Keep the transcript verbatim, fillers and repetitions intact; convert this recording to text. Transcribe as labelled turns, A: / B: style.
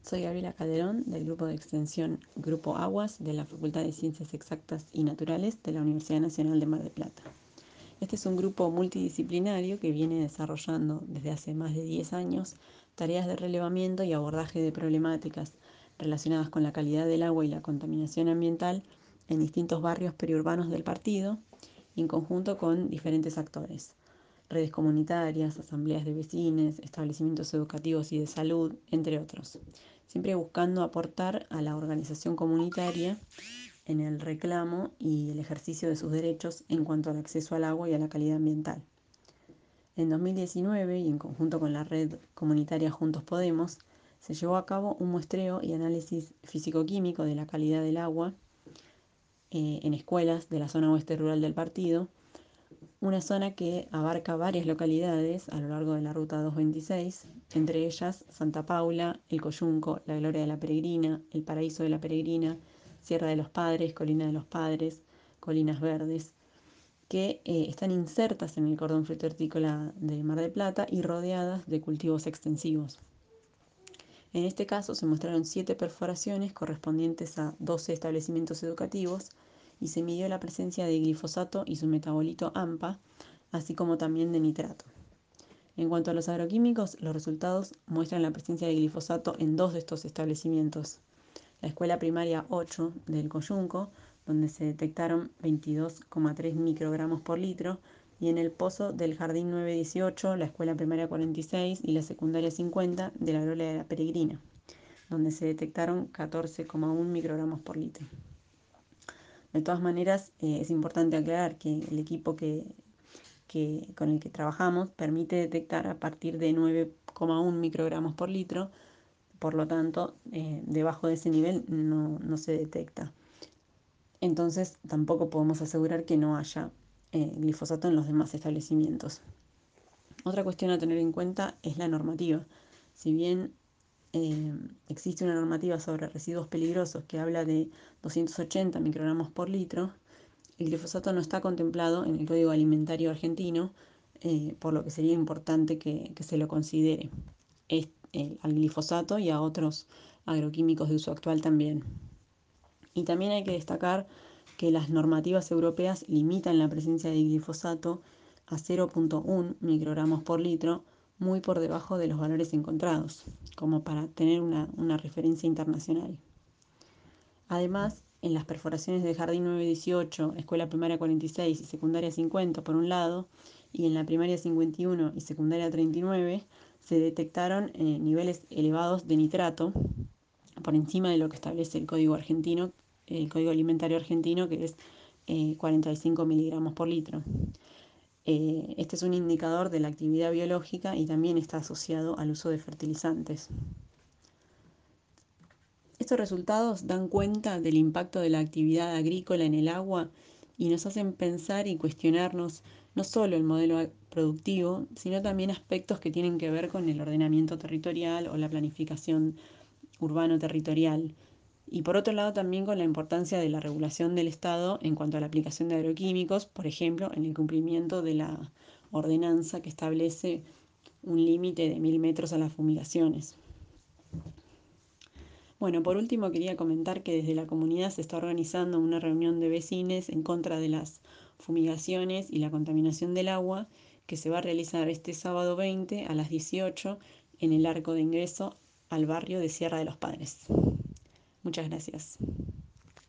A: Soy Gabriela Calderón, del grupo de extensión Grupo Aguas de la Facultad de Ciencias Exactas y Naturales de la Universidad Nacional de Mar del Plata. Este es un grupo multidisciplinario que viene desarrollando desde hace más de diez años tareas de relevamiento y abordaje de problemáticas relacionadas con la calidad del agua y la contaminación ambiental en distintos barrios periurbanos del partido, en conjunto con diferentes actores: redes comunitarias, asambleas de vecinos, establecimientos educativos y de salud, entre otros, siempre buscando aportar a la organización comunitaria en el reclamo y el ejercicio de sus derechos en cuanto al acceso al agua y a la calidad ambiental. En dos mil diecinueve, y en conjunto con la red comunitaria Juntos Podemos, se llevó a cabo un muestreo y análisis físico-químico de la calidad del agua eh, en escuelas de la zona oeste rural del partido, una zona que abarca varias localidades a lo largo de la ruta doscientos veintiséis, entre ellas Santa Paula, El Coyunco, La Gloria de la Peregrina, El Paraíso de la Peregrina, Sierra de los Padres, Colina de los Padres, Colinas Verdes, que eh, están insertas en el cordón frutícola de Mar del Plata y rodeadas de cultivos extensivos. En este caso se mostraron siete perforaciones correspondientes a doce establecimientos educativos y se midió la presencia de glifosato y su metabolito AMPA, así como también de nitrato. En cuanto a los agroquímicos, los resultados muestran la presencia de glifosato en dos de estos establecimientos: la escuela primaria ocho del Coyunco, donde se detectaron veintidós coma tres microgramos por litro, y en el pozo del Jardín nueve dieciocho, la escuela primaria cuarenta y seis y la secundaria cincuenta de la Gloria de la Peregrina, donde se detectaron catorce coma uno microgramos por litro. De todas maneras, eh, es importante aclarar que el equipo que, que, con el que trabajamos permite detectar a partir de nueve coma uno microgramos por litro, por lo tanto, eh, debajo de ese nivel no, no se detecta. Entonces, tampoco podemos asegurar que no haya eh, glifosato en los demás establecimientos. Otra cuestión a tener en cuenta es la normativa. Si bien eh, existe una normativa sobre residuos peligrosos que habla de doscientos ochenta microgramos por litro, el glifosato no está contemplado en el Código Alimentario argentino, eh, por lo que sería importante que, que se lo considere es, eh, al glifosato y a otros agroquímicos de uso actual también. Y también hay que destacar que las normativas europeas limitan la presencia de glifosato a cero punto uno microgramos por litro, muy por debajo de los valores encontrados, como para tener una, una referencia internacional. Además, en las perforaciones de Jardín nueve dieciocho, Escuela Primaria cuarenta y seis y Secundaria cincuenta, por un lado, y en la Primaria cincuenta y uno y Secundaria treinta y nueve, se detectaron eh, niveles elevados de nitrato, por encima de lo que establece el Código argentino, el Código Alimentario argentino, que es eh, cuarenta y cinco miligramos por litro. Eh, este es un indicador de la actividad biológica y también está asociado al uso de fertilizantes. Estos resultados dan cuenta del impacto de la actividad agrícola en el agua y nos hacen pensar y cuestionarnos no solo el modelo productivo, sino también aspectos que tienen que ver con el ordenamiento territorial o la planificación urbano-territorial. Y por otro lado también con la importancia de la regulación del Estado en cuanto a la aplicación de agroquímicos, por ejemplo, en el cumplimiento de la ordenanza que establece un límite de mil metros a las fumigaciones. Bueno, por último quería comentar que desde la comunidad se está organizando una reunión de vecinos en contra de las fumigaciones y la contaminación del agua, que se va a realizar este sábado veinte a las dieciocho en el arco de ingreso al barrio de Sierra de los Padres. Muchas gracias.